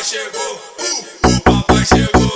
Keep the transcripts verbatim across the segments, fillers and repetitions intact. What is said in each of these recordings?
papai chegou, uh, o papai chegou.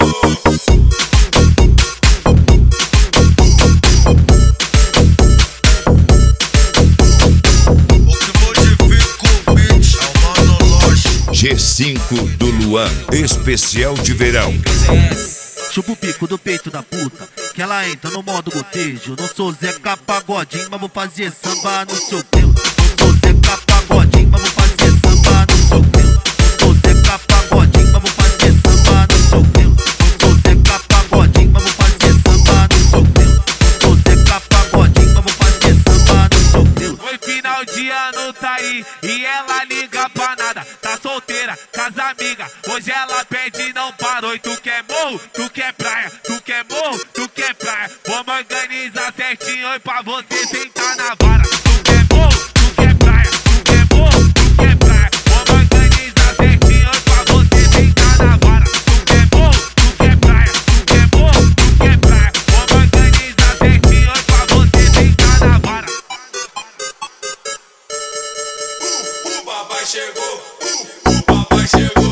G cinco do Luan, especial de verão. Chupa o pico do peito da puta, que ela entra no modo gotejo. Não sou Zeca Pagodinho, mas vou fazer samba no seu pelo. Não sou Zeca Pagodinho, mas vou fazer samba no seu pelo. Não sou Zeca Pagodinho, mas vou fazer samba no seu pelo. Não sou Zeca Pagodinho, mas vou fazer samba no seu pelo. Não sou Zeca Pagodinho, mas vou fazer samba no seu pelo. Foi final de ano, tá aí, e ela liga pra nada. Tá solteira, casa amiga, hoje ela pede não parou. E tu quer morro, tu quer praia, tu quer morro, tu quer praia. Vamos organizar certinho e pra você sentar na vara. Tu quer morro, tu quer praia, tu quer morro, tu quer praia. Vamos organizar certinho e pra você sentar na vara. Tu quer morro, tu quer praia, tu quer morro, tu quer praia. Vamos organizar certinho e pra você sentar na vara. Uh, o papai chegou, uh, o papai chegou.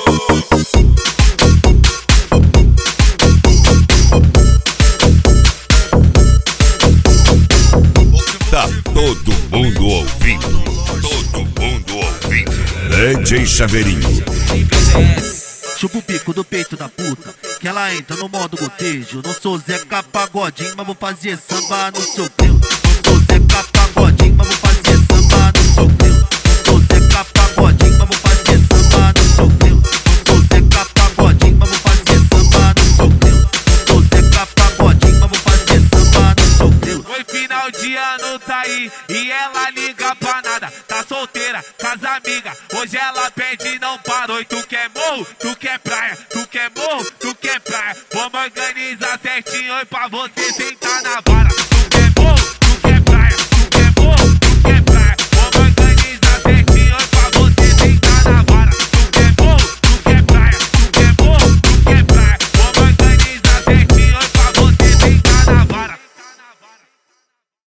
Tá todo mundo ouvindo, todo mundo ouvindo. D J Chaveirinho. Chupa o pico do peito da puta, que ela entra no modo gotejo. Não sou Zeca Pagodinho, mas vou fazer samba no seu pelo. Não sou Zeca Pagodinho, mas vou fazer samba no seu pelo. Não sou Zeca Pagodinho, mas vou fazer samba no seu pelo. Não sou Zeca Pagodinho, mas vou fazer samba no seu pelo. Não sou Zeca Pagodinho, mas vou fazer samba no seu pelo. Foi final de ano, tá aí, e ela liga pra nada. Tá solteira, casa amiga, hoje ela pede não parou. E tu quer morro, tu quer praia, tu quer morro, tu quer praia. Vamos organizar certinho e pra você sentar na vara.